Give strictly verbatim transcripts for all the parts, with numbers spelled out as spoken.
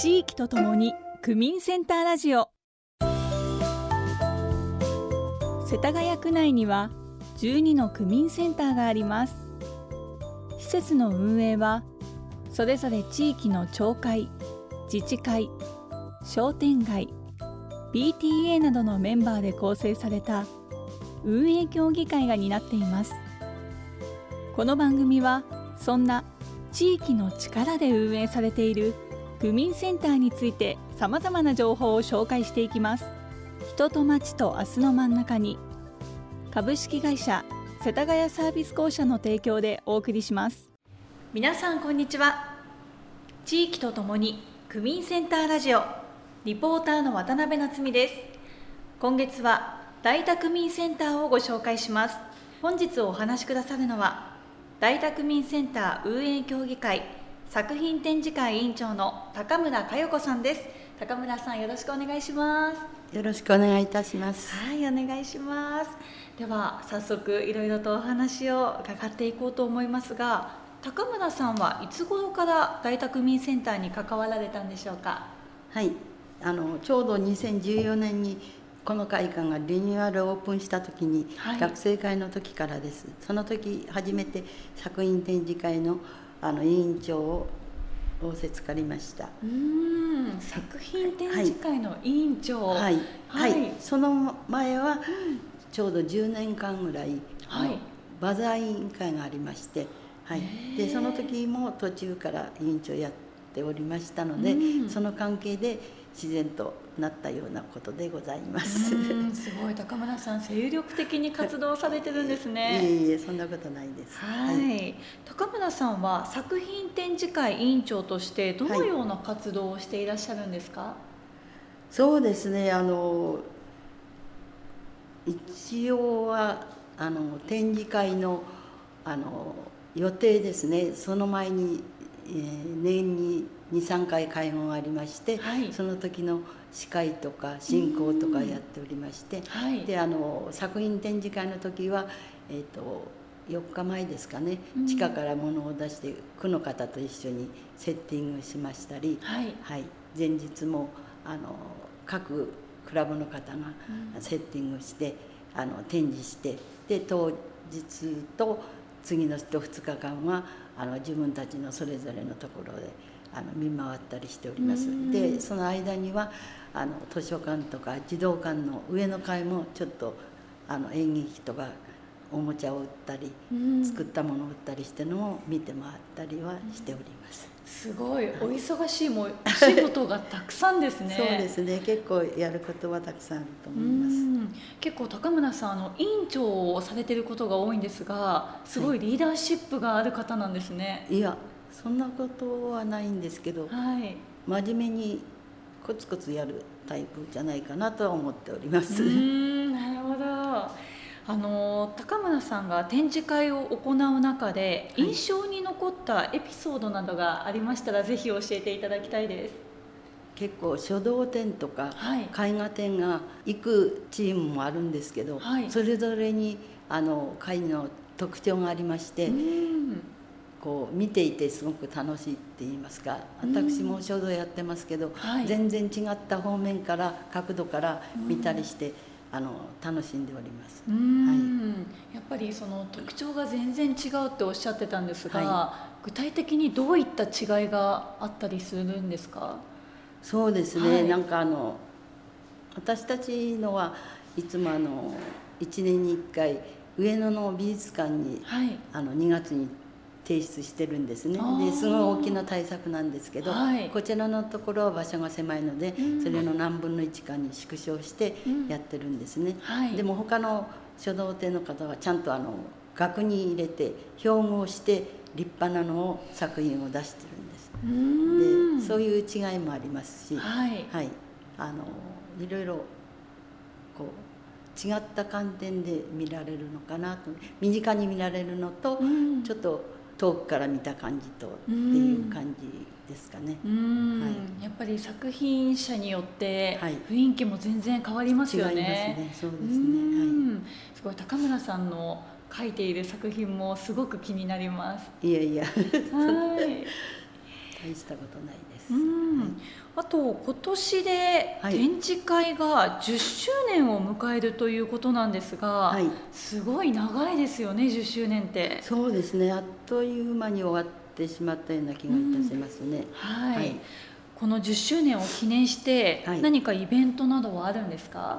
地域とともに区民センターラジオ。世田谷区内にはじゅうにの区民センターがあります。施設の運営はそれぞれ地域の町会、自治会、商店街、ピーティーエー などのメンバーで構成された運営協議会が担っています。この番組はそんな地域の力で運営されている区民センターについてさまざまな情報を紹介していきます。人と町と明日の真ん中に、株式会社世田谷サービス公社の提供でお送りします。皆さんこんにちは。地域とともに区民センターラジオ、リポーターの渡辺夏実です。今月は大田区民センターをご紹介します。本日お話しくださるのは大田区民センター運営協議会作品展示会委員長の高村佳代子さんです。高村さん、よろしくお願いします。 よろしくお願いいたします。 はい、お願いします。では早速いろいろとお話を伺っていこうと思いますが、高村さんはいつ頃から大田区民センターに関わられたんでしょうか？ はい、あのちょうどにせんじゅうよねんにこの会館がリニューアルオープンした時に、はい、学生会の時からです。その時初めて作品展示会のあの委員長を仰せつかりました。 うーん、作品展示会の委員長、 はい、はいはい、その前はちょうどじゅうねんかんぐらい、はい、バザー委員会がありまして、はい、でその時も途中から委員長やっておりましたので、その関係で自然となったようなことでございます。 うん、すごい。高村さん、精力的に活動されてるんですね。 いえいえ、そんなことないです。 はい、はい、高村さんは作品展示会委員長としてどのような活動をしていらっしゃるんですか？はい、 そうですね、あの一応はあの展示会のあの予定ですね。その前に、えー、年ににさんかい会合がありまして、はい、その時の司会とか進行とかやっておりまして、はい、であの作品展示会の時は、えーと、よっかまえですかね、地下から物を出して区の方と一緒にセッティングしましたり、はいはい、前日もあの各クラブの方がセッティングして、うん、あの展示して、で当日と次の人ふつかかんはあの自分たちのそれぞれのところであの見回ったりしております。でその間にはあの図書館とか児童館の上の階もちょっとあの演劇とかおもちゃを売ったり作ったものを売ったりしてのを見て回ったりはしております。 すごいお忙しい、もうお仕事がたくさんですね。 そうですね、結構やることはたくさんあると思います。 うん、結構高村さん、あの委員長をされていることが多いんですが、すごいリーダーシップがある方なんですね。 はい、いやそんなことはないんですけど、はい、真面目にコツコツやるタイプじゃないかなとは思っております。 うーん、なるほど。あの高村さんが展示会を行う中で印象に残ったエピソードなどがありましたら、はい、ぜひ教えていただきたいです。 結構書道展とか絵画展が行くチームもあるんですけど、はい、それぞれにあの絵の特徴がありまして、うんこう見ていてすごく楽しいって言いますか、私も書道やってますけど、はい、全然違った方面から角度から見たりして、あの楽しんでおります。 うん、はい、やっぱりその特徴が全然違うっておっしゃってたんですが、はい、具体的にどういった違いがあったりするんですか？ そうですね、はい、なんかあの私たちのはいつもあのいちねんにいっかい上野の美術館に、はい、あのにがつに提出してるんですね。ですごい大きな対策なんですけど、はい、こちらのところは場所が狭いので、うん、それの何分のいちかに縮小してやってるんですね。うんはい、でも他の書道展の方はちゃんとあの額に入れて標語して立派なのを作品を出してるんです。うんでそういう違いもありますし、はいはい、あのいろいろこう違った観点で見られるのかなと、身近に見られるのと、うん、ちょっと遠くから見た感じとっていう感じですかね。 うんはい、やっぱり作品者によって雰囲気も全然変わりますよね。 違いますね。そうですね。はい、 すごい高村さんの描いている作品もすごく気になります。 いやいや。 はい。 大したことないです。 うん、はい、あと今年で展示会がじゅっしゅうねんを迎えるということなんですが、はい、すごい長いですよね、じゅっしゅうねんって。 そうですね、あっという間に終わってしまったような気がいたしますね。うん、 はい、はい、このじゅっしゅうねんを記念して何かイベントなどはあるんですか？はい、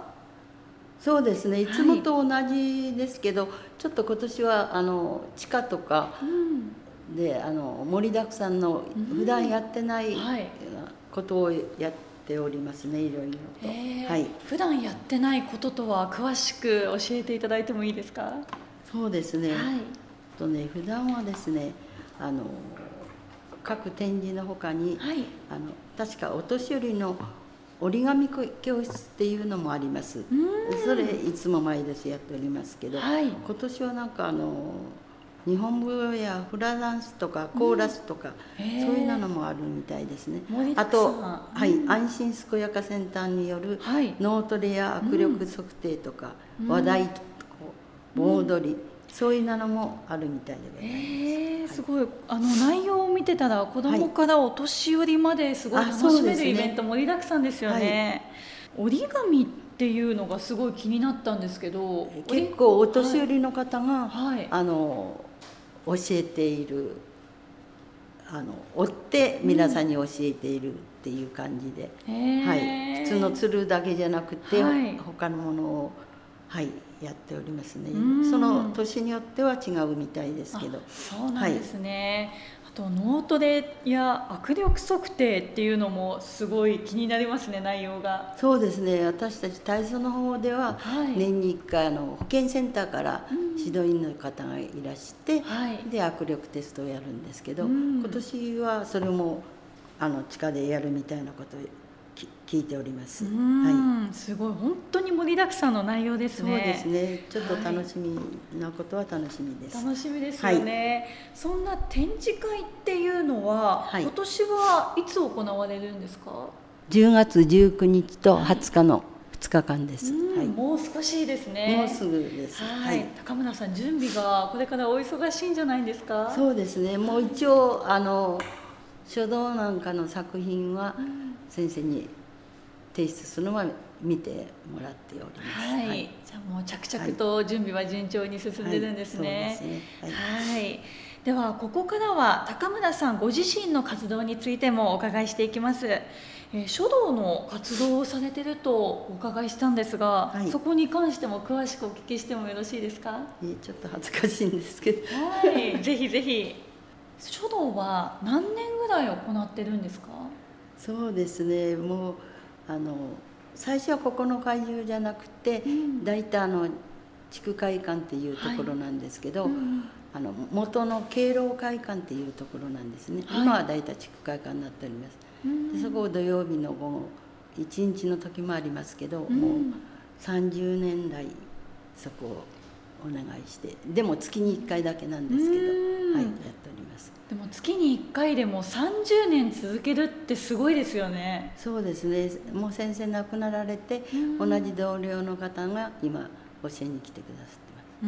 そうですね、いつもと同じですけど、はい、ちょっと今年はあの地下とかで、うん、あの盛りだくさんの普段やってないことをやっておりますね、いろいろと。 はい、普段やってないこととは詳しく教えていただいてもいいですか？ そうですね、はい、とね普段はですね、あの各展示のほかに、はい、あの確かお年寄りの折り紙教室っていうのもあります。それいつも毎年やっておりますけど、はい、今年はなんかあの日本舞踊やフラダンスとかコーラスとか、うん、そういうのもあるみたいですね。あと、はい、うん、安心健やかセンターによる脳トレや握力測定とか、うん、話題とか盆踊り、うん、そういうのもあるみたいでございます。 えー、すごい、あの内容を見てたら子どもからお年寄りまですごい楽しめるイベント盛りだくさんですよね。はい、折り紙っていうのがすごい気になったんですけど、 結構お年寄りの方が、はい、あの教えている、あの追って皆さんに教えているっていう感じで、うん、はい、普通の鶴だけじゃなくて、はい、他のものを、はい、やっておりますね。その年によっては違うみたいですけど。 そうなんですね。はい、あと脳トレや握力測定っていうのもすごい気になりますね、内容が。 そうですね、私たち体操の方では年にいっかいあの保健センターから指導員の方がいらして、はい、で握力テストをやるんですけど、うん、今年はそれもあの地下でやるみたいなことを聞いております。 はい、すごい本当に盛りだくさんの内容ですね。 そうですね。ちょっと楽しみなことは楽しみです。 はい、楽しみですよね。はい、そんな展示会っていうのは、はい、今年はいつ行われるんですか？ じゅうがつじゅうくにちとはつかのふつかかんです。 はい、もう少しですね。 もうすぐです。 はい。はい、高村さん、準備がこれからお忙しいんじゃないですか？ そうですね。もう一応あの書道なんかの作品は先生に提出するのは見てもらっております。 はい。はい、じゃあもう着々と準備は順調に進んでるんですね。はい。そうですね。はい。はい、ではここからは高村さんご自身の活動についてもお伺いしていきます。えー、書道の活動をされているとお伺いしたんですが、はい、そこに関しても詳しくお聞きしてもよろしいですか？ えー、ちょっと恥ずかしいんですけど。 はい。ぜひぜひ。書道は何年ぐらい行ってるんですか？ そうですね。もうあの最初はここの会場じゃなくて、うん、大体あの地区会館っていうところなんですけど、はい、うん、あの元の敬老会館っていうところなんですね。はい、今は大体地区会館になっております。うん、でそこを土曜日の午後いちにちの時もありますけど、うん、もうさんじゅうねん来そこをお願いして、でも月にいっかいだけなんですけど、はい、やっております。 でも月にいっかいでもさんじゅうねん続けるってすごいですよね。 そうですね。もう先生亡くなられて、同じ同僚の方が今教えに来てくださってます。 うん、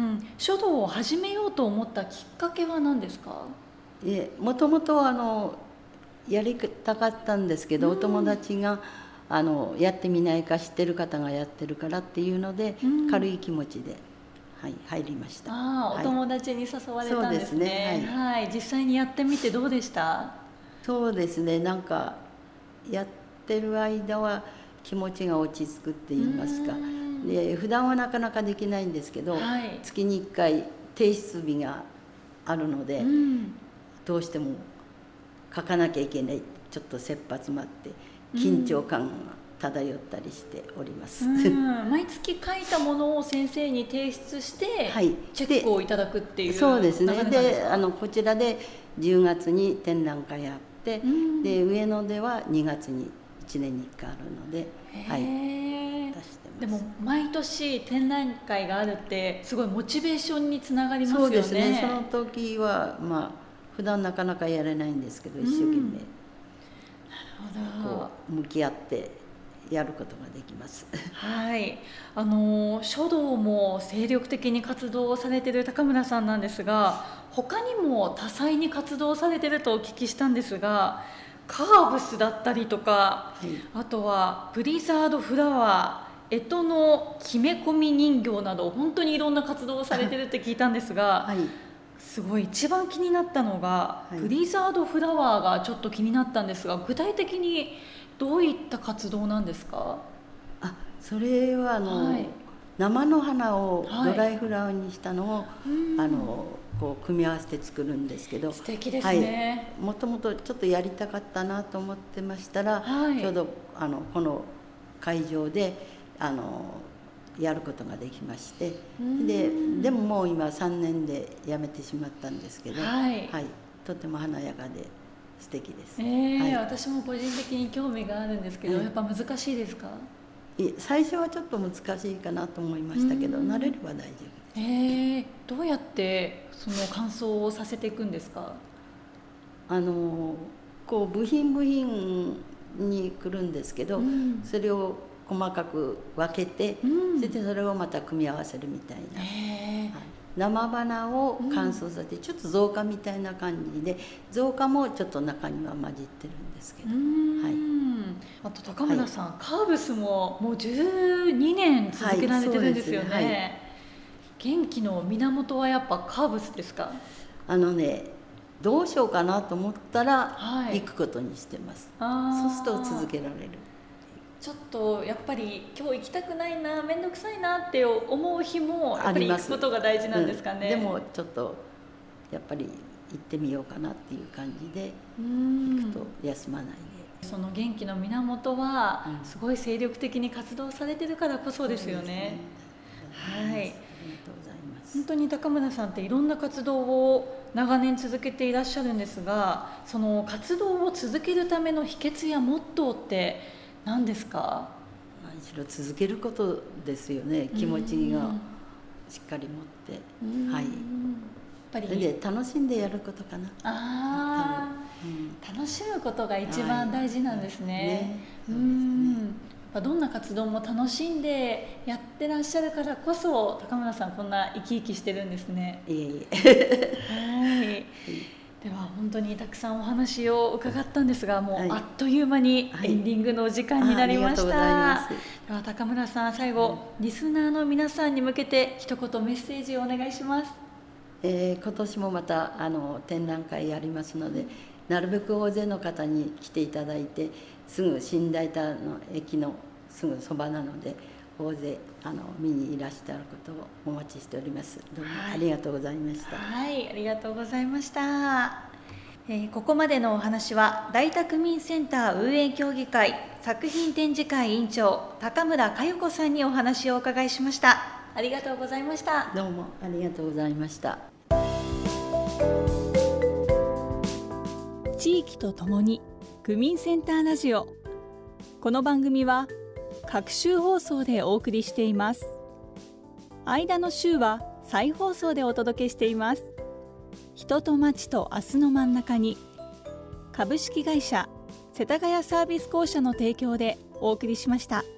はい、書道を始めようと思ったきっかけは何ですか？ えもともとあのやりたかったんですけど、お友達があのやってみないか、知ってる方がやってるからっていうので、軽い気持ちで、はい、入りました。 あ、はい、お友達に誘われたんですね。そうですね。はい、はい、実際にやってみてどうでした？ そうですね。なんかやってる間は気持ちが落ち着くって言いますか。で普段はなかなかできないんですけど、はい、月にいっかい提出日があるので、うん、どうしても書かなきゃいけない、ちょっと切羽詰まって緊張感が漂ったりしております。うん、 毎月書いたものを先生に提出して、はい、チェックをいただくっていう。 そうですね。で、あのこちらでじゅうがつに展覧会あって、うん、で上野ではにがつにいちねんにいっかいあるので、はい、出してます。 でも毎年展覧会があるってすごいモチベーションにつながりますよね。 そうですね。その時はまあ普段なかなかやれないんですけど、一生懸命、うん、なるほど、こう向き合ってやることができます。 はい、あの書道も精力的に活動をされている高村さんなんですが、 他にも多彩に活動されてるとお聞きしたんですが、カーブスだったりとか、はい、あとはブリザードフラワー、干支の決め込み人形など本当にいろんな活動をされてるって聞いたんですが、はい、すごい一番気になったのが、はい、ブリザードフラワーがちょっと気になったんですが、具体的にどういった活動なんですか？ あ、それはあの、はい、生の花をドライフラワーにしたのを、はい、あのこう組み合わせて作るんですけど、 素敵ですね。 はい、もともとちょっとやりたかったなと思ってましたら、はい、ちょうどあのこの会場であのやることができまして、ででももう今さんねんでやめてしまったんですけど、はい、はい、とても華やかで素敵です。 えーはい、私も個人的に興味があるんですけど、やっぱ難しいですか？ い最初はちょっと難しいかなと思いましたけど、慣れれば大丈夫です。 えー、どうやってその乾燥をさせていくんですか？ あのこう部品部品に来るんですけど、うん、それを細かく分けて、うん、それでそれをまた組み合わせるみたいな、はい、生花を乾燥させて、うん、ちょっと造花みたいな感じで、造花もちょっと中には混じってるんですけど、はい、 あと高村さん、はい、カーブスももうじゅうにねん続けられてるんですよね、はいはい、元気の源はやっぱカーブスですか？ あのね、どうしようかなと思ったら、はい、行くことにしてます。そうすると続けられる。 ちょっとやっぱり今日行きたくないな、面倒くさいなって思う日もやっぱり行くことが大事なんですかね。 うん、でもちょっとやっぱり行ってみようかなっていう感じで行くと休まないで。 その元気の源はすごい精力的に活動されてるからこそですよね。はい。ありがとうございます。本当に高村さんっていろんな活動を長年続けていらっしゃるんですが、その活動を続けるための秘訣やモットーって何ですか？ 何しろ続けることですよね。気持ちがしっかり持って、はい、やっぱりで楽しんでやることかな。 あ、うん、楽しむことが一番大事なんですね。はい、ね、うんね、やっぱどんな活動も楽しんでやってらっしゃるからこそ高村さんこんな生き生きしてるんですね。 いえいえはい。では本当にたくさんお話を伺ったんですが、もうあっという間にエンディングのお時間になりました。はい、では高村さん、最後、はい、リスナーの皆さんに向けて一言メッセージをお願いします。 えー、今年もまたあの展覧会やりますので、なるべく大勢の方に来ていただいて、すぐ新大田の駅のすぐそばなので大勢あの見にいらっしゃることをお待ちしております。どうもありがとうございました。 はい、はい、ありがとうございました。えー、ここまでのお話は大田区民センター運営協議会作品展示会委員長高村佳代子さんにお話をお伺いしました。ありがとうございました。 どうもありがとうございました。 地域とともに区民センターラジオ。この番組は各週放送でお送りしています。間の週は再放送でお届けしています。人と町と明日の真ん中に、株式会社世田谷サービス公社の提供でお送りしました。